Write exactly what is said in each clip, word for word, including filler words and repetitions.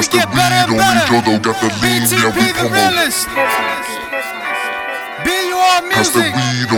only get better and better. B T P the realest. B U R music.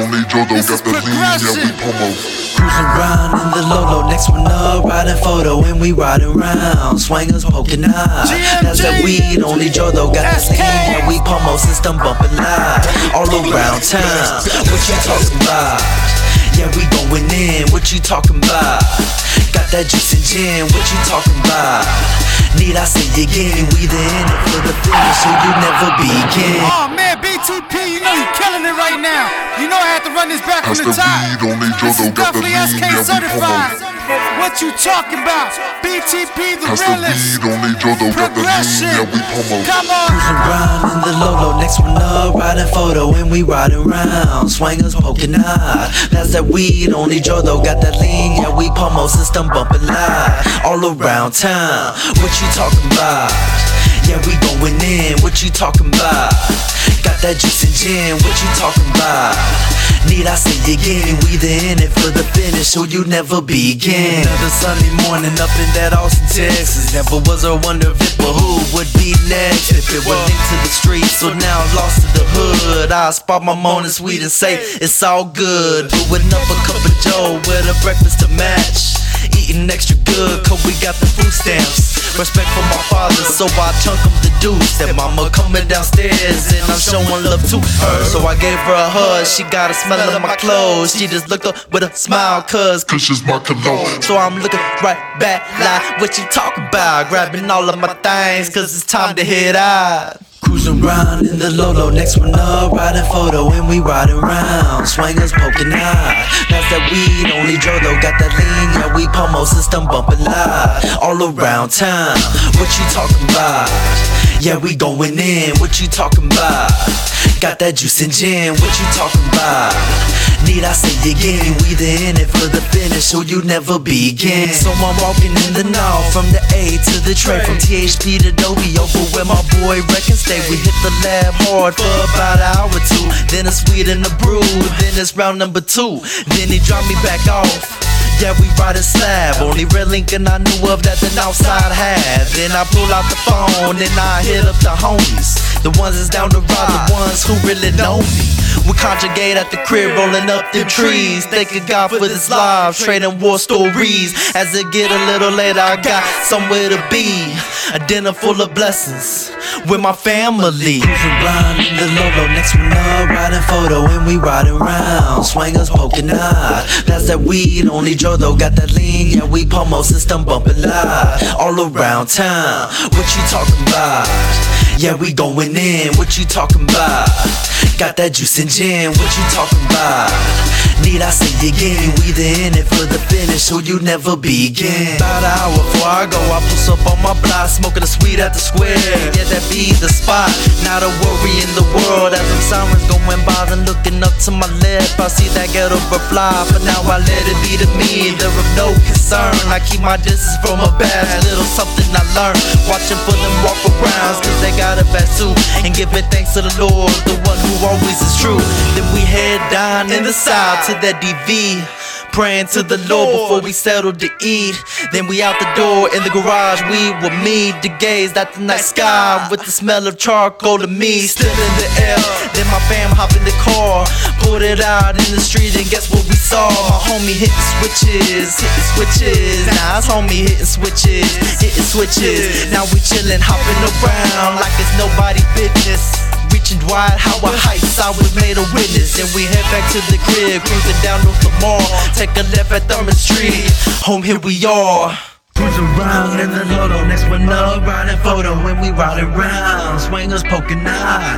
This is progression. Cruising around in the Lolo, next one up, riding photo, and we riding round. Swingers poking eyes. That's that weed, only Joe though got that lean. Yeah, we pomo system bumping live all around town. What you talking about? Yeah, we going in. What you talking about? Got that juice and gin. What you talking about? Need I say again? We the in it for the finish, so you never begin. Oh man, B T P, you know you killing it right now. You know I had to run this back from the top. This is definitely S K certified. What you talking about? B T P the realest. Progression. Come on. Cruising around in the Lolo, next one up, riding photo, and we riding round. Swingers poking eyes. That's that weed, only Joe though got that lean. Yeah, we pomo system bumping live all around town. What you talking about? Yeah, we going in. What you talking about? Got that juice and gin. What you talking about? Need I say again? We the in it for the finish, so you never begin. Another Sunday morning up in that Austin, Texas. Never was a wonder if it were who would be next. If it were linked to the streets, so now I'm lost to the hood. I spot my morning sweet and say it's all good. Brewing up a cup of Joe with a breakfast to match. Eating extra good, cause we got the food stamps. Respect for my father, so I chunk him the deuce. That mama coming downstairs and I'm showing love to her. So I gave her a hug, she got a smell of my clothes. She just looked up with a smile, cause Cause she's my cologne. So I'm looking right back like, what you talking about? Grabbing all of my things, cause it's time to head out. Cruising around in the Lolo, next one up, riding photo, and we riding round. Swingers poking eyes. That's that weed, only Joe though got that lean. Yeah, we pomo system bumping live all around town. What you talking about? Yeah, we going in. What you talking about? Got that juice and gin. What you talking about? Need I say again? We the in it for the finish, so you never begin. So I'm walking in the now, from the A to the tray, from T H P to Dobie, over where my boy Reckon stay. We hit the lab hard for about an hour or two. Then it's sweet in the brew, then it's round number two. Then he dropped me back off. Yeah, we riding slab. Only real Lincoln I knew of that the outside had. Then I pull out the phone and I hit up the homies, the ones that's down the road, the ones who really know me. We conjugate at the crib, rolling up them trees. Thanking God for this life, trading war stories. As it get a little later, I got somewhere to be. A dinner full of blessings with my family. Cruising around in the Lolo, next one up, riding photo, and we riding round. Swingers poking eyes. That's that weed, only Joe though got that lean. Yeah, we pomo system bumping live all around town. What you talking about? Yeah, we going in. What you talking about? Got that juice and gin. What you talking about? Need I say again? We the in it for the finish, so you never begin. About an hour before I go, I push up on my block, smoking a sweet at the square. Yeah, that be the spot. Not a worry in the world as them sirens going by. Then looking up to my left, I see that ghetto fly. But now I let it be to me. There of no concern. I keep my distance from a bad little something I learned. Watching for them walk arounds, cause they got a bad suit. And giving thanks to the Lord, the one who always is true. Then we head down in the south to that D V, praying to the Lord before we settle to eat. Then we out the door in the garage, we will meet to gaze at the night sky with the smell of charcoal to me still in the air. Then my fam hop in the car, pulled it out in the street, and guess what we saw? My homie hitting switches, hitting switches. Now it's homie hitting switches, hitting switches. Now we chillin', hopping around like it's nobody business. Reaching wide, how I heights, I was made a witness. Then we head back to the crib, cruising down North Lamar. Take a left at Thurman Street, home here we are. Cruising around in the Lolo, next one up, riding photo, when we riding round. Swingers poking eyes.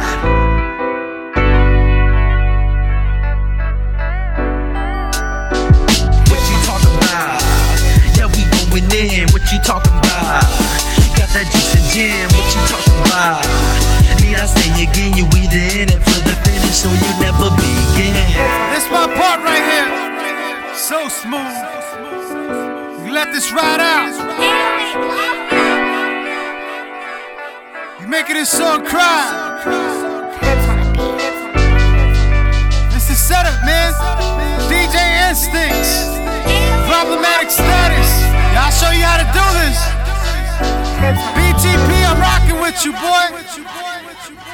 What you talking about? Yeah, we going in, what you talking about? Got that juice and gin, what you talking about? Need I say again, you we the in it for the finish, so you never begin. This my part right here, so smooth. You let this ride out. You making this song cry. This is setup, man. D J Instincts, Problematic Status. Y'all show you how to do this. B T P with you, boy.